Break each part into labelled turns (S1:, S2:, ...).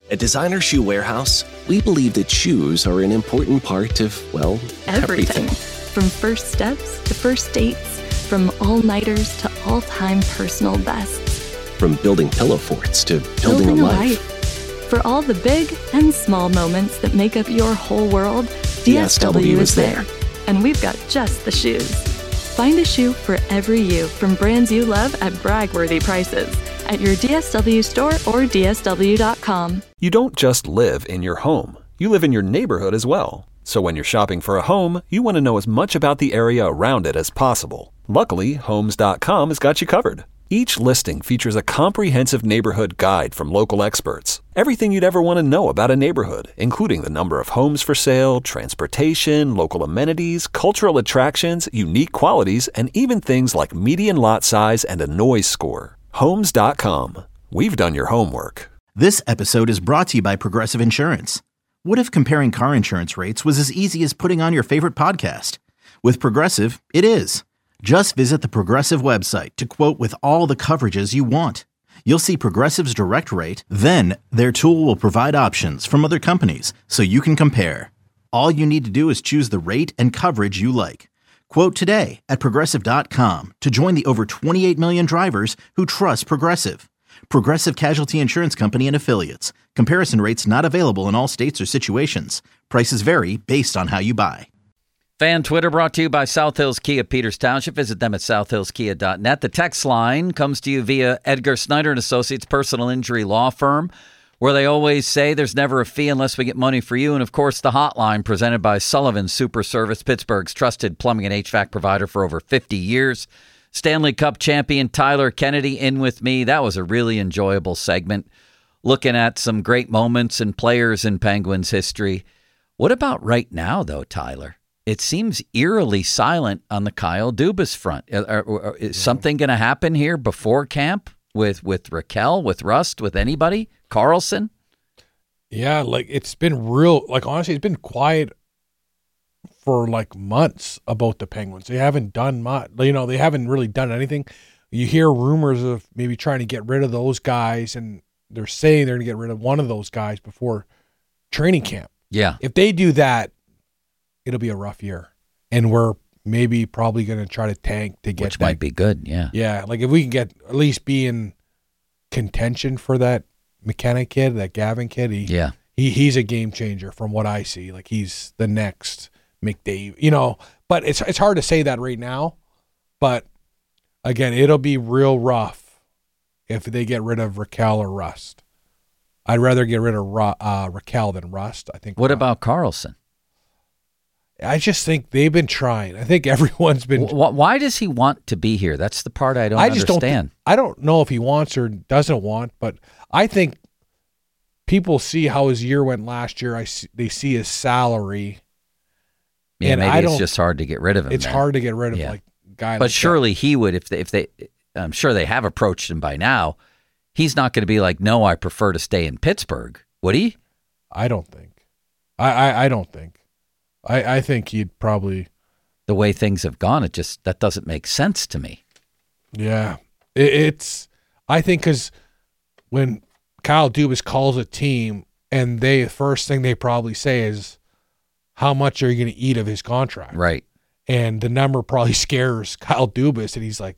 S1: At Designer Shoe Warehouse, we believe that shoes are an important part of, well, everything.
S2: From first steps to first dates, from all-nighters to all-time personal bests.
S1: From building pillow forts to building a life.
S2: For all the big and small moments that make up your whole world, DSW is there. And we've got just the shoes. Find a shoe for every you from brands you love at brag-worthy prices at your DSW store or DSW.com.
S3: You don't just live in your home. You live in your neighborhood as well. So when you're shopping for a home, you want to know as much about the area around it as possible. Luckily, Homes.com has got you covered. Each listing features a comprehensive neighborhood guide from local experts. Everything you'd ever want to know about a neighborhood, including the number of homes for sale, transportation, local amenities, cultural attractions, unique qualities, and even things like median lot size and a noise score. Homes.com. We've done your homework.
S4: This episode is brought to you by Progressive Insurance. What if comparing car insurance rates was as easy as putting on your favorite podcast? With Progressive, it is. Just visit the Progressive website to quote with all the coverages you want. You'll see Progressive's direct rate, then their tool will provide options from other companies so you can compare. All you need to do is choose the rate and coverage you like. Quote today at Progressive.com to join the over 28 million drivers who trust Progressive. Progressive Casualty Insurance Company and Affiliates. Comparison rates not available in all states or situations. Prices vary based on how you buy.
S5: Fan Twitter brought to you by South Hills Kia Peters Township. Visit them at southhillskia.net. The text line comes to you via Edgar Snyder & Associates personal injury law firm, where they always say there's never a fee unless we get money for you. And, of course, the hotline presented by Sullivan Super Service, Pittsburgh's trusted plumbing and HVAC provider for over 50 years. Stanley Cup champion Tyler Kennedy in with me. That was a really enjoyable segment, looking at some great moments and players in Penguins history. What about right now, though, Tyler? It seems eerily silent on the Kyle Dubas front. Is something going to happen here before camp with Raquel, with Rust, with anybody? Carlson?
S6: Yeah, it's been real, honestly, it's been quiet for months about the Penguins. They haven't done much. They haven't really done anything. You hear rumors of maybe trying to get rid of those guys, and they're saying they're going to get rid of one of those guys before training camp.
S5: Yeah.
S6: If they do that, it'll be a rough year, and we're probably going to try to tank to get
S5: which might be good.
S6: Yeah, if we can get at least be in contention for that McKenna kid, that Gavin kid. He's a game changer from what I see. He's the next McDavid. But it's hard to say that right now. But again, it'll be real rough if they get rid of Raquel or Rust. I'd rather get rid of Raquel than Rust. I think.
S5: What about Carlson?
S6: I just think they've been trying. I think everyone's been.
S5: Why does he want to be here? That's the part I don't understand.
S6: I don't know if he wants or doesn't want, but I think people see how his year went last year. They see his salary.
S5: Yeah, and maybe it's just hard to get rid of him.
S6: It's hard to get rid of guy.
S5: But surely he would, if they. I'm sure they have approached him by now. He's not going to be like, no, I prefer to stay in Pittsburgh. Would he?
S6: I don't think. I don't think. I think he'd probably.
S5: The way things have gone, that doesn't make sense to me.
S6: Yeah, I think because when Kyle Dubas calls a team, and the first thing they probably say is, "How much are you going to eat of his contract?"
S5: Right.
S6: And the number probably scares Kyle Dubas, and he's like,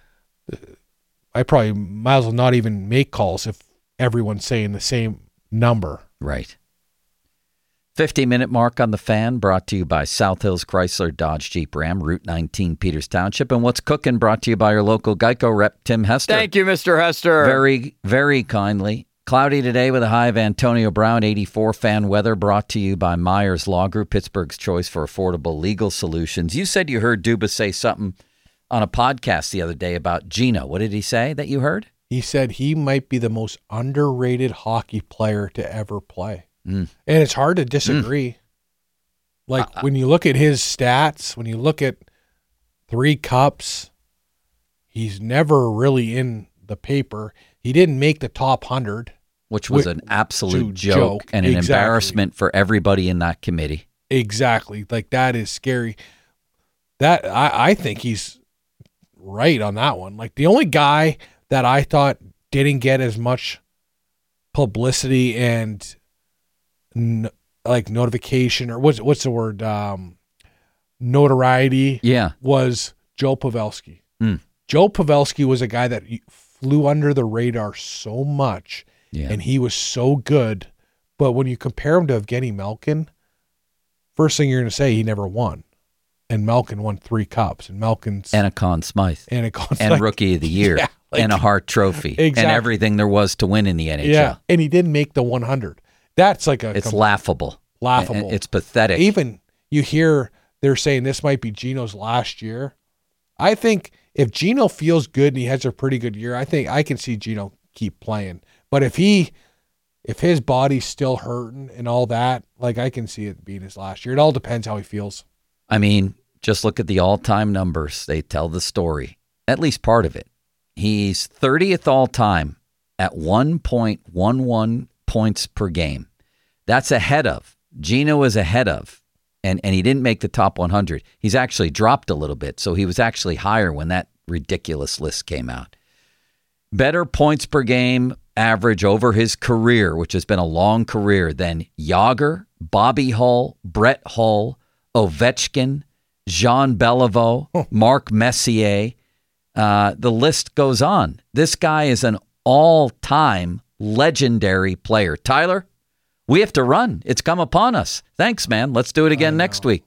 S6: "I probably might as well not even make calls if everyone's saying the same number."
S5: Right. 50-minute mark on the Fan, brought to you by South Hills Chrysler Dodge Jeep Ram, Route 19, Peters Township. And What's Cooking, brought to you by your local Geico rep, Tim Hester.
S7: Thank you, Mr. Hester.
S5: Very, very kindly. Cloudy today with a high of Antonio Brown, 84. Fan weather brought to you by Myers Law Group, Pittsburgh's choice for affordable legal solutions. You said you heard Dubas say something on a podcast the other day about Gino. What did he say that you heard?
S6: He said he might be the most underrated hockey player to ever play. And it's hard to disagree. When you look at his stats, when you look at 3 cups, he's never really in the paper. He didn't make the top 100.
S5: Which was an absolute joke and an embarrassment for everybody in that committee.
S6: Exactly. That is scary. That I think he's right on that one. The only guy that I thought didn't get as much publicity and like notification, or what's the word? Notoriety.
S5: Yeah.
S6: Was Joe Pavelski. Joe Pavelski was a guy that flew under the radar so much, and he was so good. But when you compare him to Evgeny Malkin, first thing you're going to say, he never won. And Malkin won 3 cups. And Malkin's...
S5: And a Conn Smythe.
S6: And
S5: Rookie of the Year. Yeah, and a Hart Trophy.
S6: Exactly.
S5: And everything there was to win in the NHL.
S6: Yeah, and he didn't make the 100. That's like a...
S5: It's laughable.
S6: Laughable.
S5: It's pathetic.
S6: Even you hear they're saying this might be Gino's last year. I think if Gino feels good and he has a pretty good year, I think I can see Gino keep playing. But if his body's still hurting and all that, like I can see it being his last year. It all depends how he feels.
S5: I mean, just look at the all-time numbers. They tell the story, at least part of it. He's 30th all-time at 1.11 points per game. That's ahead of. Gino is ahead of, and he didn't make the top 100. He's actually dropped a little bit, so he was actually higher when that ridiculous list came out. Better points per game average over his career, which has been a long career, than Jagr, Bobby Hull, Brett Hull, Ovechkin, Jean Beliveau, Mark Messier. The list goes on. This guy is an all-time legendary player. Tyler, we have to run. It's come upon us. Thanks, man. Let's do it again next week.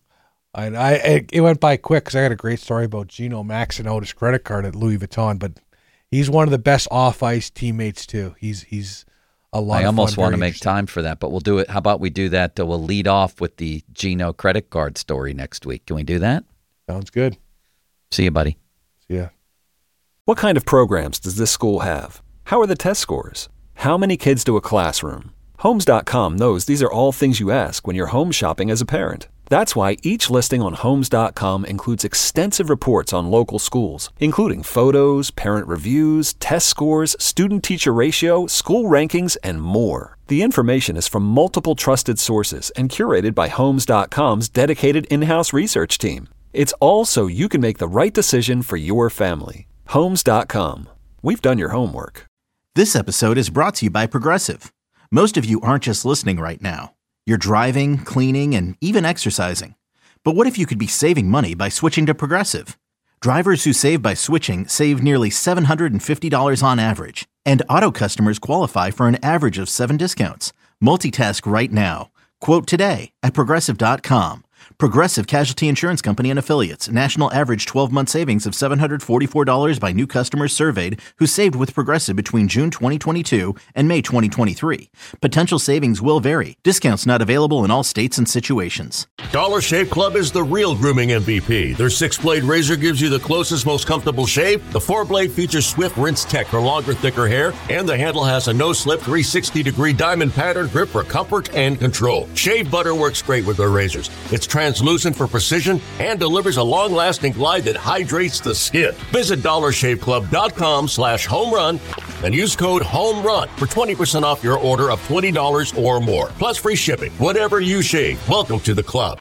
S6: It went by quick because I got a great story about Gino maxing out his credit card at Louis Vuitton, but he's one of the best off-ice teammates, too. He's a lot of fun.
S5: I almost want to make time for that, but we'll do it. How about we do that? We'll lead off with the Gino credit card story next week. Can we do that?
S6: Sounds good.
S5: See you, buddy.
S6: See ya.
S3: What kind of programs does this school have? How are the test scores? How many kids do a classroom? Homes.com knows these are all things you ask when you're home shopping as a parent. That's why each listing on Homes.com includes extensive reports on local schools, including photos, parent reviews, test scores, student-teacher ratio, school rankings, and more. The information is from multiple trusted sources and curated by Homes.com's dedicated in-house research team. It's all so you can make the right decision for your family. Homes.com. We've done your homework.
S4: This episode is brought to you by Progressive. Most of you aren't just listening right now. You're driving, cleaning, and even exercising. But what if you could be saving money by switching to Progressive? Drivers who save by switching save nearly $750 on average. And auto customers qualify for an average of 7 discounts. Multitask right now. Quote today at Progressive.com. Progressive Casualty Insurance Company and Affiliates. National average 12-month savings of $744 by new customers surveyed who saved with Progressive between June 2022 and May 2023. Potential savings will vary. Discounts not available in all states and situations.
S7: Dollar Shave Club is the real grooming MVP. Their 6-blade razor gives you the closest, most comfortable shave. The 4-blade features swift rinse tech for longer, thicker hair. And the handle has a no-slip 360-degree diamond pattern grip for comfort and control. Shave butter works great with their razors. It's translucent for precision and delivers a long-lasting glide that hydrates the skin. Visit DollarShaveClub.com/homerun and use code HOMERUN for 20% off your order of $20 or more. Plus free shipping. Whatever you shave, welcome to the club.